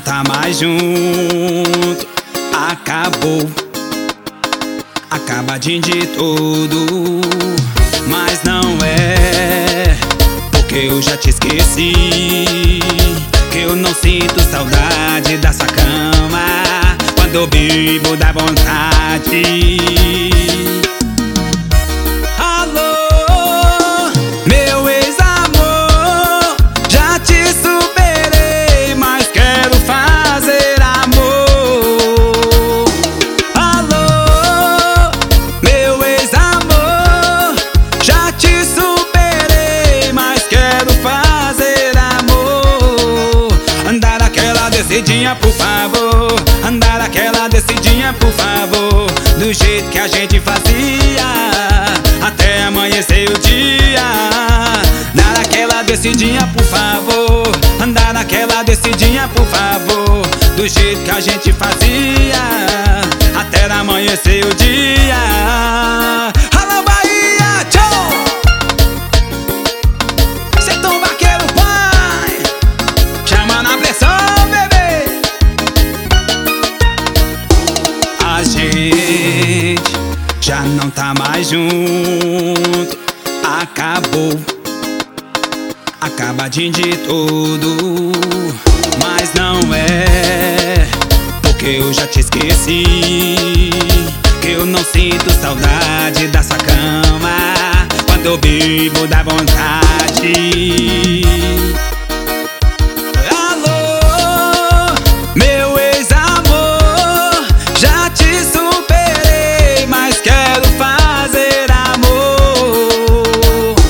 tá mais junto. Acabou, acabadinho de tudo. Mas não é porque eu já te esqueci, que eu não sinto saudade dessa cama. Quando eu bebo dá vontade. Alô, meu ex-amor, já te superei, mas quero fazer amor. Alô, meu ex-amor, já te superei, mas quero fazer amor. Andar aquela descidinha, por favor. Andar aquela descidinha, por favor. Do jeito que a gente fazia, até amanhecer o dia. Dar aquela descidinha, por favor. Andar aquela descidinha, por favor. Do jeito que a gente fazia, até amanhecer o dia. Alô, Bahia, tchau! Sertão Vaqueiro, pai, chama na pressão, bebê. A gente já não tá mais junto. Acabou, acabadinho de tudo. Mas não é porque eu já te esqueci, que eu não sinto saudade dessa cama. Quando eu bebo dá vontade. Alô, meu ex-amor, já te superei, mas quero fazer amor.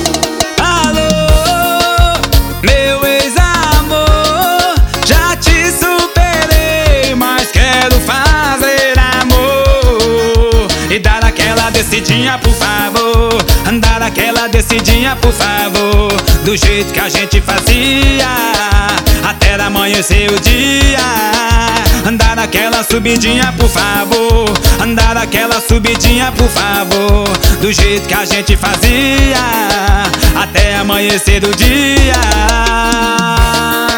Alô, meu ex-amor, já te superei, mas quero fazer amor. E dar aquela descidinha, por favor. Andar aquela descidinha, por favor. Do jeito que a gente fazia, até amanhecer o dia. Andar aquela subidinha, por favor. Andar aquela subidinha, por favor. Do jeito que a gente fazia, até amanhecer o dia.